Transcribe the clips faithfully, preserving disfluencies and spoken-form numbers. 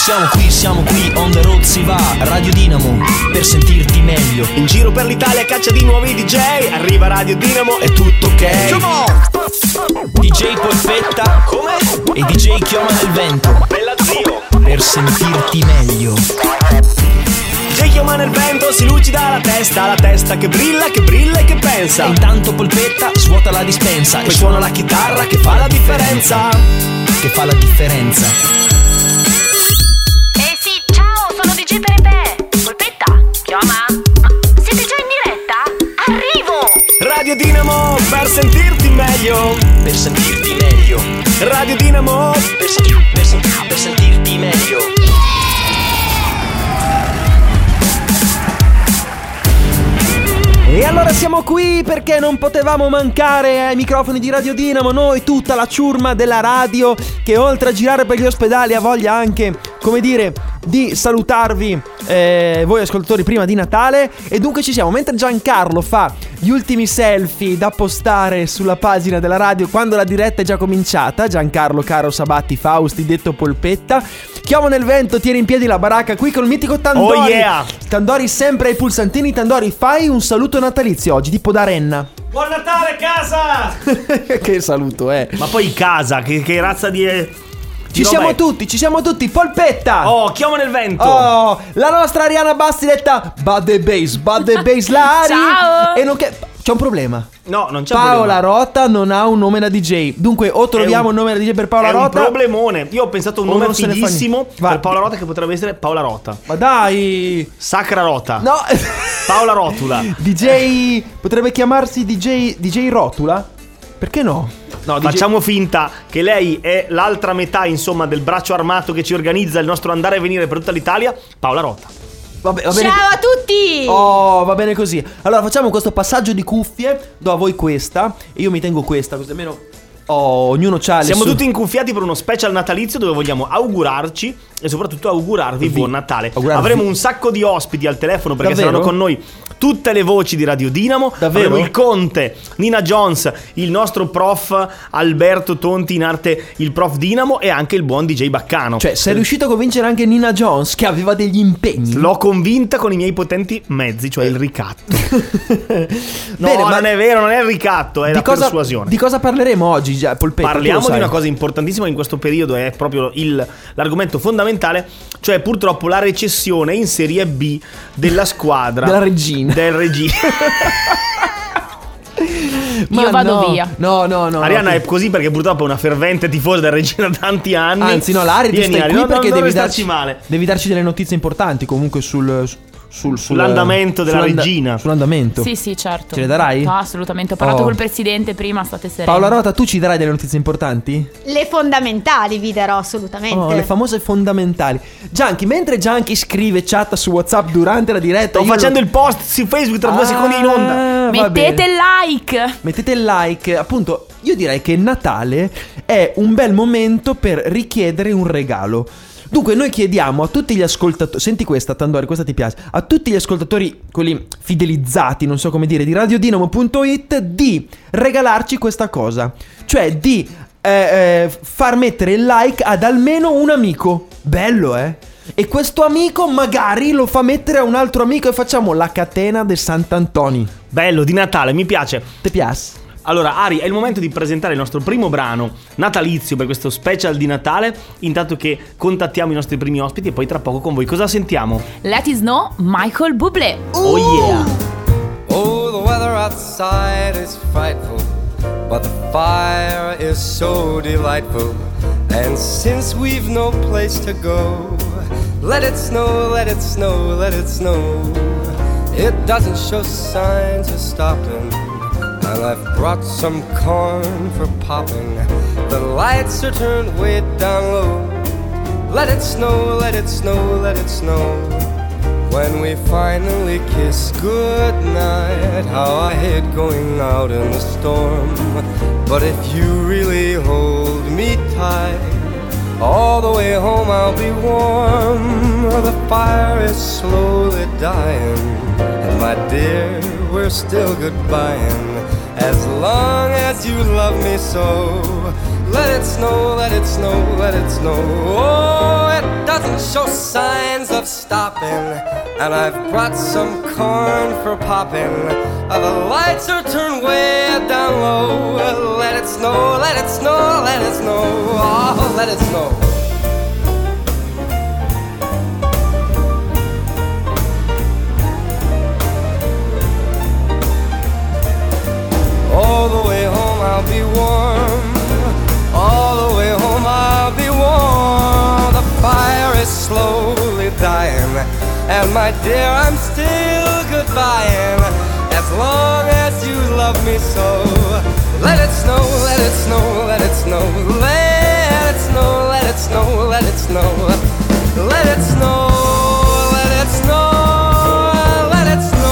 Siamo qui, siamo qui, on the road si va, Radio Dinamo, per sentirti meglio. In giro per l'Italia a caccia di nuovi D J, arriva Radio Dinamo, è tutto ok. Come on! D J Polpetta, come? E D J Chioma nel vento, Bella zio, per sentirti meglio. D J Chioma nel vento, si lucida la testa, la testa che brilla, che brilla e che pensa. E intanto Polpetta svuota la dispensa Poi suona la chitarra che fa la differenza. Che fa la differenza. Eh sì, ciao, sono D J Pepe. Polpetta, Chioma, siete già in diretta? Arrivo! Radio Dinamo, per sentirti meglio. Per sentirti meglio. Radio Dinamo, Per, sen- per, sen- per sentirti meglio. E allora siamo qui perché non potevamo mancare ai microfoni di Radio Dinamo, noi, tutta la ciurma della radio, che oltre a girare per gli ospedali ha voglia anche, come dire, di salutarvi eh, voi ascoltatori prima di Natale. E dunque ci siamo, mentre Giancarlo fa gli ultimi selfie da postare sulla pagina della radio quando la diretta è già cominciata, Giancarlo Caro Sabatti Fausti, detto Polpetta, Chioma nel vento tiene in piedi la baracca qui con il mitico Tandori. Oh yeah! Tandori sempre ai pulsantini. Tandori, fai un saluto natalizio oggi, tipo da Renna. Buon Natale casa! Che saluto, eh. Ma poi casa, che, che razza di... Ci siamo tutti, ci siamo tutti. Polpetta. Oh, Chioma nel vento. Oh, la nostra Ariana Bastiletta. Bad the bass, bad the bass Lari. Ciao. E non che... C'è un problema. No, non c'è Paola problema. Rota non ha un nome da D J. Dunque o troviamo un- un nome da D J per Paola È un Rota. problemone. Io ho pensato a un O nome non se ne fa fighissimo niente. Vai. per Paola Rota, che potrebbe essere Paola Rota. Ma dai. Sacra Rota. No. Paola Rotula. D J potrebbe chiamarsi D J D J Rotula? Perché no? No, D J... Facciamo finta che lei è l'altra metà, insomma, del braccio armato che ci organizza il nostro andare e venire per tutta l'Italia. Paola Rota. Vabbè, va bene. Ciao a tutti! Oh, va bene così. Allora facciamo questo passaggio di cuffie. Do a voi questa e io mi tengo questa, così almeno oh, ognuno c'ha le Siamo sue... tutti incuffiati per uno special natalizio dove vogliamo augurarci e soprattutto augurarvi Vi- buon Natale. augurarvi. Avremo un sacco di ospiti al telefono perché Davvero? saranno con noi tutte le voci di Radio Dinamo. Davvero? Avremo il Conte, Nina Jones, il nostro prof Alberto Tonti, in arte il prof Dinamo, e anche il buon D J Baccano. Cioè, sei riuscito a convincere anche Nina Jones, che aveva degli impegni. L'ho convinta con i miei potenti mezzi, cioè il ricatto. No, Bene, ma- non è vero, non è il ricatto, è Di la cosa, persuasione. di cosa parleremo oggi, già, Polpetta? Parliamo tu lo di sai. una cosa importantissima in questo periodo, è proprio il, l'argomento fondamentale, cioè purtroppo la recessione in Serie B della squadra Della Regina. del Regina. Ma Io vado no, via. No, no, no. Ariana no, è così perché purtroppo è una fervente tifosa del Regina da tanti anni. Anzi, no, Lari, tu Vieni, stai Ari, qui non- perché non devi restarci darci, male. devi darci delle notizie importanti comunque sul... sul, sul Sull'andamento della sull'anda- Regina. Sull'andamento. Sì, sì, certo. Ce le darai? No, assolutamente. Ho parlato Oh. col presidente prima, state sereni. Paola Rota, tu ci darai delle notizie importanti? Le fondamentali vi darò assolutamente. Oh, le famose fondamentali. Gianchi, mentre Gianchi scrive chat su WhatsApp durante la diretta, Sto io facendo lo- il post su Facebook tra due Ah, secondi in onda. va Mettete bene. il like. Mettete il like. Appunto, io direi che Natale è un bel momento per richiedere un regalo. Dunque noi chiediamo a tutti gli ascoltatori, senti questa Tandori, questa ti piace, a tutti gli ascoltatori, quelli fidelizzati, non so come dire, di radiodinamo punto it, di regalarci questa cosa. Cioè di eh, eh, far mettere il like ad almeno un amico. Bello, eh? E questo amico magari lo fa mettere a un altro amico e facciamo la catena del Sant'Antoni. Bello, di Natale, mi piace. Ti piace? Allora, Ari, è il momento di presentare il nostro primo brano natalizio per questo special di Natale, intanto che contattiamo i nostri primi ospiti e poi tra poco con voi. Cosa sentiamo? Let it snow, Michael Bublé. Oh yeah! Oh, the weather outside is frightful, but the fire is so delightful. And since we've no place to go, let it snow, let it snow, let it snow. It doesn't show signs of stopping, and I've brought some corn for popping. The lights are turned way down low. Let it snow, let it snow, let it snow. When we finally kiss goodnight, how I hate going out in the storm. But if you really hold me tight, all the way home I'll be warm. The fire is slowly dying, and my dear, we're still goodbying. As long as you love me so, Let it snow, let it snow, let it snow. Oh, it doesn't show signs of stopping. And I've brought some corn for popping. Uh, the lights are turned way down low. Let it snow, let it snow, let it snow. Oh, let it snow. All the way home I'll be warm. All the way home I'll be warm. The fire is slowly dying, and my dear, I'm still goodbying. As long as you love me so. Let it snow, let it snow, let it snow. Let it snow, let it snow, let it snow. Let it snow, let it snow, let it snow.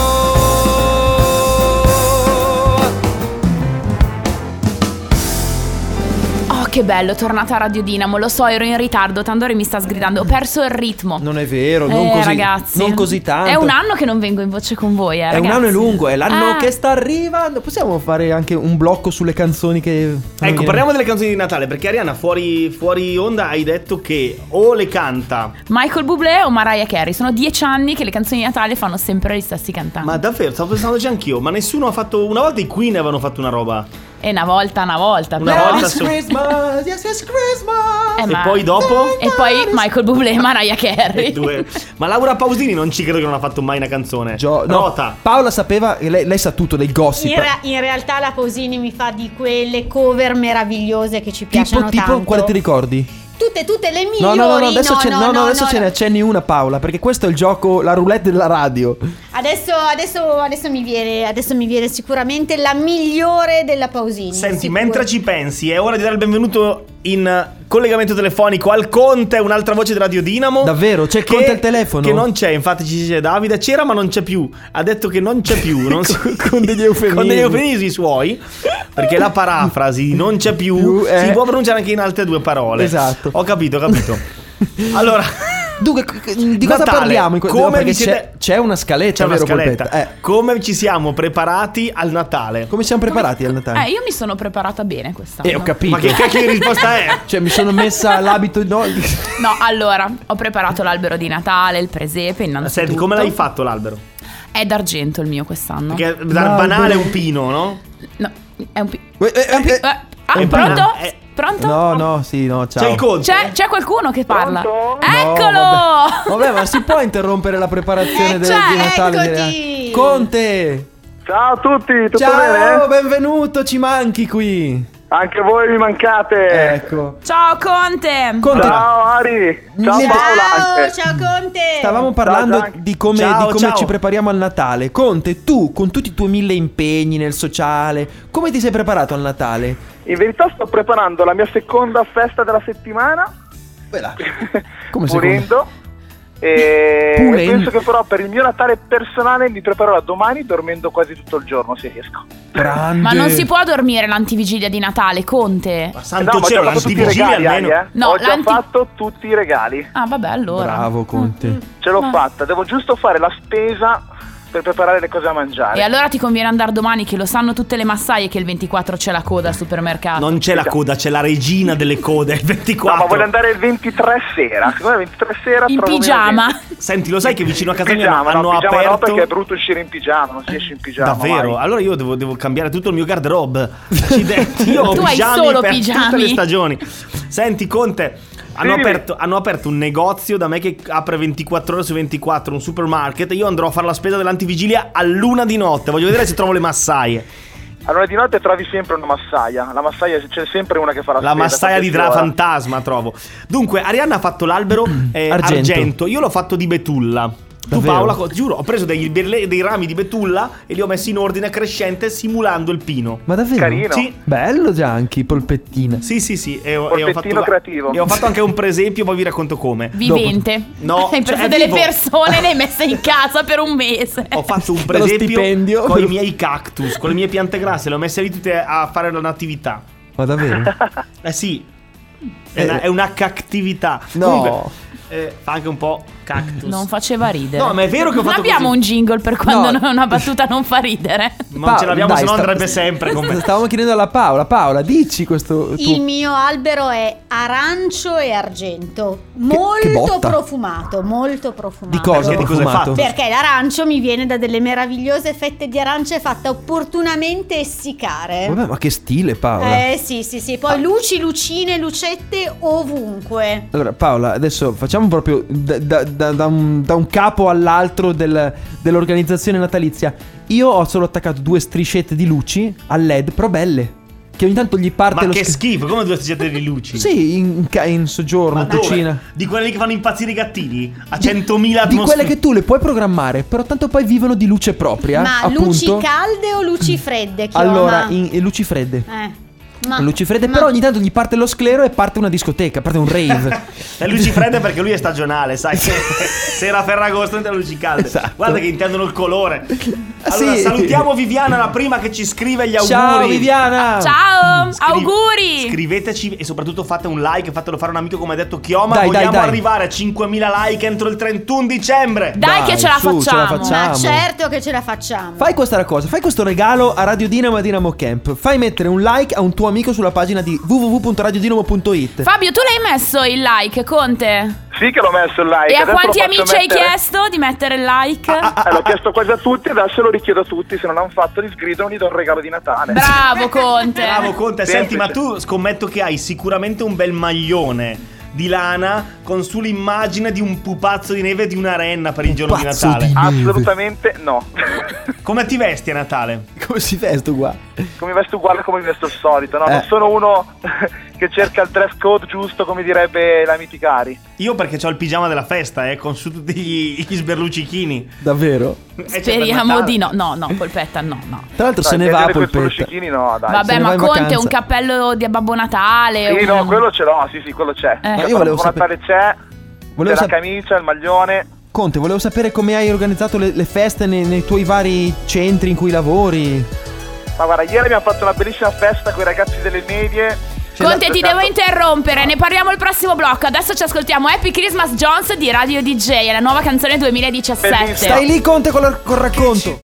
Oh, che bello, tornata a Radio Dinamo. Lo so, ero in ritardo, Tandori mi sta sgridando. Ho perso il ritmo. Non è vero, non eh, così, ragazzi, non così tanto. È un anno che non vengo in voce con voi, eh, È ragazzi. un anno e lungo, è l'anno Ah. che sta arrivando. Possiamo fare anche un blocco sulle canzoni che... Ecco, parliamo delle canzoni di Natale, perché Arianna fuori, fuori onda hai detto che o le canta. Michael Bublé o Mariah Carey. Sono dieci anni che le canzoni di Natale fanno sempre gli stessi cantanti. Ma davvero, stavo pensandoci anch'io, ma nessuno ha fatto... Una volta i Queen avevano fatto una roba. E una volta, una volta. Una però. volta It's su- Christmas, yes, it's Christmas. Eh, E ma- poi dopo... E poi Michael Bublé e Mariah Carey. Due. Ma Laura Pausini non ci credo che non ha fatto mai una canzone. Gio- no, Rota. Paola sapeva, lei, lei sa tutto dei gossip. In, ra- in realtà la Pausini mi fa di quelle cover meravigliose che ci Tipo, piacciono tipo, tanto. quale ti ricordi? Tutte, tutte le No, migliori. no, no, no, adesso, no, ce, no, no, no, no, adesso no, ce ne accenni una, Paola, perché questo è il gioco, la roulette della radio. Adesso, adesso, adesso mi viene, adesso mi viene sicuramente la migliore della Pausini. Senti, sicuro. mentre ci pensi, è ora di dare il benvenuto in collegamento telefonico al Conte, un'altra voce di Radio Dinamo. Davvero? C'è il Che- Conte al telefono? Che non c'è, infatti ci dice Davide, c'era ma non c'è più. Ha detto che non c'è più. Non si- Con degli eufemismi. Con degli eufemismi suoi. Perché la parafrasi non c'è più, Più, eh. si può pronunciare anche in altre due parole. Esatto. Ho capito, ho capito. Allora, Dunque, c- di cosa Natale, parliamo? In que- come no, perché vi siete- c'è, c'è una scaletta, c'è una vero, scaletta. Polpetta? Eh, Come ci siamo preparati al Natale? come siamo preparati al Natale? Eh, io mi sono preparata bene quest'anno. Eh, ho capito. Ma che cacchio di risposta è? Cioè, mi sono messa l'abito. No. No, allora, ho preparato l'albero di Natale, il presepe, innanzitutto. Senti, come l'hai fatto l'albero? È d'argento il mio quest'anno. Perché dal L'albero. banale è un pino, no? No, è un pi- Eh, eh, è un pi- eh, eh, ah, È un pronto? banana- è- Pronto? No, no, sì, no, ciao. C'è il Conte. C'è, c'è qualcuno che parla. Pronto? No, Eccolo! vabbè. Vabbè, ma si può interrompere la preparazione Eh, del- cioè, di Natale? eccoti. Conte! Ciao a tutti, tutto Ciao, bene? benvenuto, ci manchi qui. Anche voi mi mancate. Ecco. Ciao Conte! Conte, Ciao Ari, ciao Niente. Paola Ciao, anche. ciao Conte. stavamo parlando Ciao, Gianni. di come, Ciao, di come ciao. ci prepariamo al Natale. Conte, tu, con tutti i tuoi mille impegni nel sociale, come ti sei preparato al Natale? In verità sto preparando la mia seconda festa della settimana. Bella. Come secondo? Pulendo. E Pulendo. penso che però per il mio Natale personale mi preparerò domani dormendo quasi tutto il giorno se riesco. Grande. Ma non si può dormire l'antivigilia di Natale, Conte? Ma No, santo ma ho cielo, già fatto tutti i l'antivigilia regali, almeno. Ari, eh. No, Ho già l'anti- fatto tutti i regali. Ah, vabbè, allora. Bravo, Conte. Ce l'ho Ma- fatta, devo giusto fare la spesa per preparare le cose da mangiare. E allora ti conviene andare domani, che lo sanno tutte le massaie che il ventiquattro c'è la coda al supermercato. Non c'è la coda, c'è la regina delle code, il No, ventiquattro. ma voglio andare il ventitré sera. Secondo me il ventitré sera In trovo meno pigiama. gente. Senti, lo sai che vicino a casa mia Pigiama, hanno no, pigiama no, aperto... perché è brutto uscire in pigiama, non si esce in pigiama. Davvero? mai. Allora io devo, devo cambiare tutto il mio garderobe. Accidenti, io ho Tu hai pigiami solo per pigiami. tutte le stagioni. Senti, Conte, hanno Dimmi. aperto, hanno aperto un negozio da me che apre ventiquattro ore su ventiquattro, un supermarket. Io andrò a fare la spesa dell'antivigilia a luna di notte. Voglio vedere se trovo le massaie. Allora di notte trovi sempre una massaia. La massaia c'è sempre una che fa la, La spesa. massaia di qualche Dra ora. fantasma trovo. Dunque, Arianna ha fatto l'albero eh, Argento. argento. Io l'ho fatto di betulla. Tu Davvero? Paola, co- giuro, ho preso dei, dei- dei rami di betulla e li ho messi in ordine crescente simulando il pino. Ma davvero? Carino. Sì. Bello Gianchi, polpettina. Sì, sì, sì. E ho, e ho Polpettino fatto, creativo. E ho fatto anche un presepio, poi vi racconto come. Vivente. No, Hai cioè, preso è delle vivo. persone e le hai messe in casa per un mese. Ho fatto un Lo presepio stipendio. con i miei cactus, con le mie piante grasse, le ho messe lì tutte a fare la natività. Ma davvero? Eh sì. È una, è una cactività. No. Comunque, eh, fa anche un po' cactus. Non faceva ridere. No, ma è vero che ho Non fatto abbiamo così. un jingle per quando No. non- una battuta non fa ridere. Non Pa- ce l'abbiamo, dai, se no sta- andrebbe sempre con me. Stavamo chiedendo alla Paola. Paola, dici questo. Il tu- mio albero è arancio e argento, che molto botta. profumato, molto profumato. Di cosa? Perché di cosa è profumato? fatto? Perché l'arancio mi viene da delle meravigliose fette di arancia fatte opportunamente essiccare. Vabbè, ma che stile, Paola. Eh sì, sì, sì. Poi luci, lucine, lucette ovunque. Allora, Paola, adesso facciamo proprio da, da- da- da un, da un capo all'altro del- dell'organizzazione natalizia. Io ho solo attaccato due striscette di luci al L E D, però belle. Che ogni tanto gli parte Ma lo che sch- schifo, come due striscette di luci? Sì, in, ca- in soggiorno, Ma in dove? cucina. Di quelle che fanno impazzire i gattini? A centomila Di atmosfere. quelle che tu le puoi programmare, però tanto poi vivono di luce propria. Ma appunto. luci calde o luci fredde? Chioma? Allora, in, in luci fredde. Eh. Ma, Luci fredde, ma- però ogni tanto gli parte lo sclero e parte una discoteca, parte un rave. Le luci fredde perché lui è stagionale, sai? Se se era Ferragosto non le luci calde. Esatto. Guarda che intendono il colore. Allora Sì. salutiamo Viviana, la prima che ci scrive gli auguri. Ciao Viviana. Ciao, Scri- auguri. Scriveteci e soprattutto fate un like, fatelo fare un amico come ha detto Chioma. Dai, Vogliamo dai, dai. arrivare a cinquemila like entro il trentuno dicembre. Dai, Dai, che ce la su, ce la facciamo. facciamo. Ma certo che ce la facciamo. Fai questa cosa, fai questo regalo a Radio Dinamo e a Dinamo Camp. Fai mettere un like a un tuo amico sulla pagina di w w w punto radiodinamo punto it. Fabio, tu l'hai messo il like, Conte? Sì che l'ho messo il like. E a adesso quanti lo faccio amici hai mettere- chiesto di mettere il like? Eh, l'ho chiesto quasi a tutti, adesso lo richiedo a tutti. Se non hanno fatto l'iscritto, gli do un regalo di Natale. Bravo, Conte. Bravo Conte, Semplice. senti, ma tu scommetto che hai sicuramente un bel maglione di lana con sull'immagine di un pupazzo di neve e di una renna per il giorno di Pupazzo Natale. di- Assolutamente no. Come ti vesti a Natale? Come si veste qua? Come mi vesto uguale come mi vesto al solito, no? Eh. Non sono uno che cerca il dress code giusto, come direbbe la Miticari. Io perché ho il pigiama della festa, eh, con su tutti gli, gli sberluccichini. Davvero? Eh, cioè, per Speriamo Natale. di no. No, no, Polpetta, no, no. Tra l'altro se Dai, ne va vedere quei Polpetta. spolluccichini, no, dai. Vabbè, se ne ma va in Conte, vacanza. un cappello di Babbo Natale. Sì, un- no, quello ce l'ho, sì, sì, quello c'è. Eh. Il io volevo Babbo Natale c'è, Volevo c'è la sap- camicia, il maglione. Conte, volevo sapere come hai organizzato le, le feste nei, nei tuoi vari centri in cui lavori. Ma guarda, ieri abbiamo fatto una bellissima festa con i ragazzi delle medie. Conte, ti devo Aspettando- interrompere, ne parliamo il prossimo blocco. Adesso ci ascoltiamo Happy Christmas Jones di Radio D J, la nuova canzone duemiladiciassette. Bellissima. Stai lì, Conte, col, col racconto.